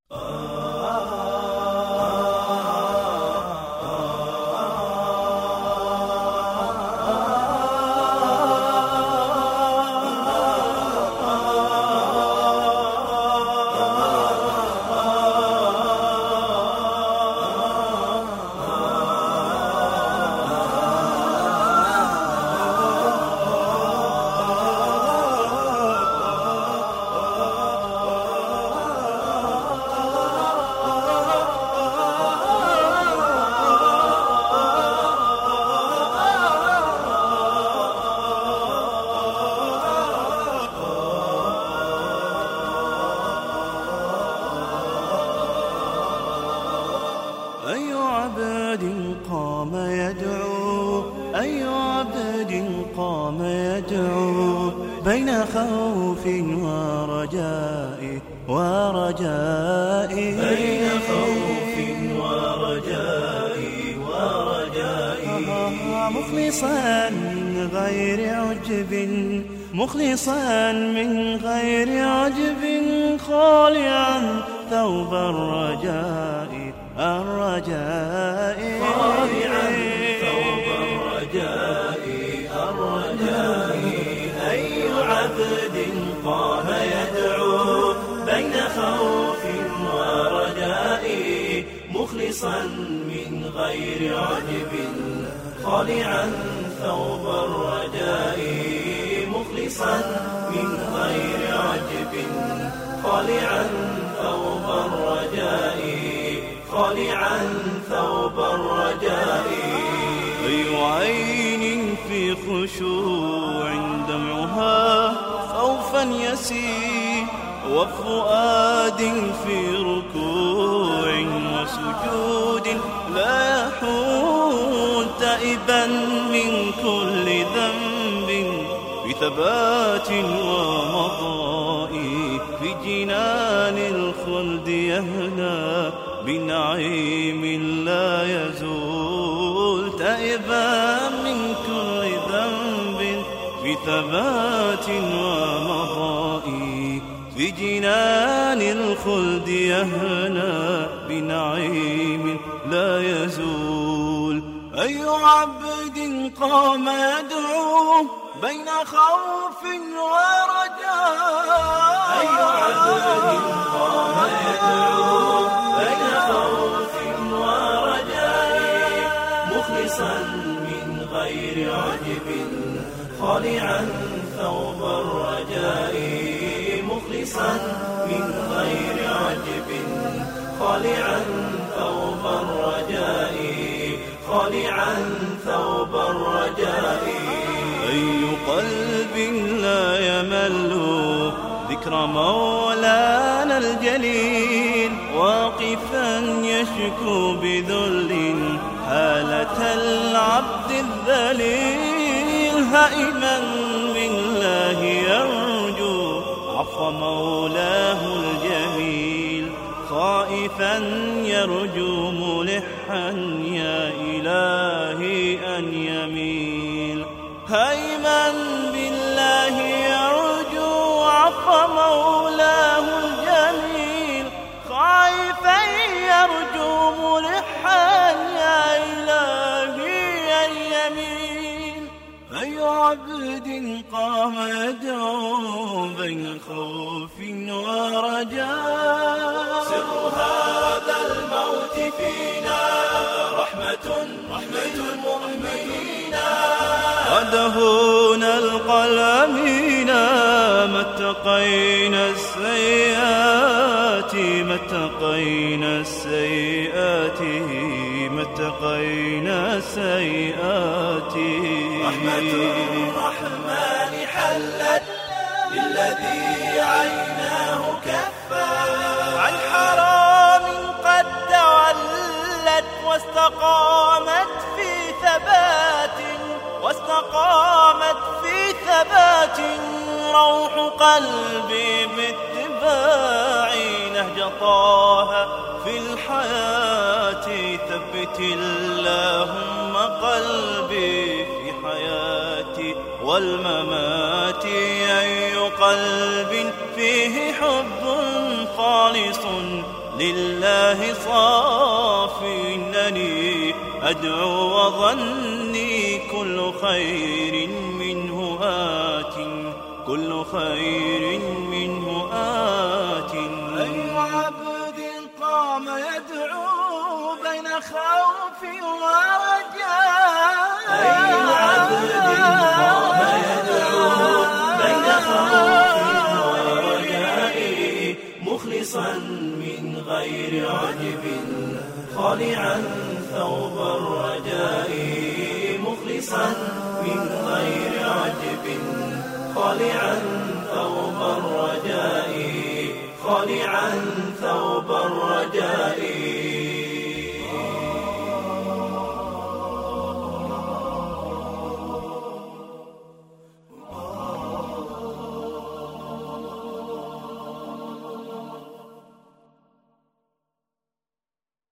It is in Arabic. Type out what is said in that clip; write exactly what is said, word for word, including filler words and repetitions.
أي عبد قام يدعو أي عبد قام يدعو بين خوف ورجاء ورجاء بين خوف ورجاء ورجاء مخلصا من غير عجب مخلصا من غير عجب خالعا ثوب الرجاء الرجاء خالعا ثوب الرجاء الرجاء أي عبد قام يدعو بين خوف ورجاء مخلصا من غير عجب خالعا ثوب الرجاء مخلصا من غير عجب خالعا ثوب الرجاء خالعا ثوب الرجاء أي عين في خشوع دمعها خوفا يسير وفؤاد في ركوع وسجود لا يحول تائبا من كل ذنب بثبات ومضاء في جنان الخلد يهنى بنعيم لا يزول تائبا من كل ذنب بثبات ومضاء في جنان الخلد يهنى بنعيم لا يزول أي عبد قام يدعو بين خوف ورجاء أي عبد قام يدعو بين خوف ورجاء مخلصا من غير عجب خالعا ثوب الرجاء مخلصا من غير عجب خالعا ثوب الرجاء خالعا ثوب الرجاء أي قلب لا يمل ذكر مولانا الجليل واقفا يشكو بذل حالة العبد الذليل هائما بالله يرجو عفو مولاه الجميل خائفا يرجو ملحا يا إلهي أن يميل هائما بالله يرجو عفو مولاه الجميل خائفا يرجو ملحا يا إلهي أن يميل أي عبد قام يدعو بين خوف ورجاء سر هذا الموت فينا رحمة رحمة المؤمنين ودهون القلمين ما اتقينا السيئات ما اتقينا السيئات ما اتقينا السيئات رحمة الرحمن حلت للذي عيناه كفا عن حرام قد تولت واستقامت في ثبات واستقامت في ثبات روح قلبي باتباع نهج طه في الحياة ثبت اللهم قلبي في حياتي والممات أي قلب فيه حب خالص لله صاف، إنني أدعو وظني كل خير منه آت، كل خير منه آت. أي عبد قام يدعو بين خوف ورجاء، أي عبد قام يدعو بين خوف ورجاء، مخلصا من غير عجب خالعا ثوب الرجاء، مخلصا من غير عجب خالعا ثوب الرجاء، خالعا ثوب الرجاء.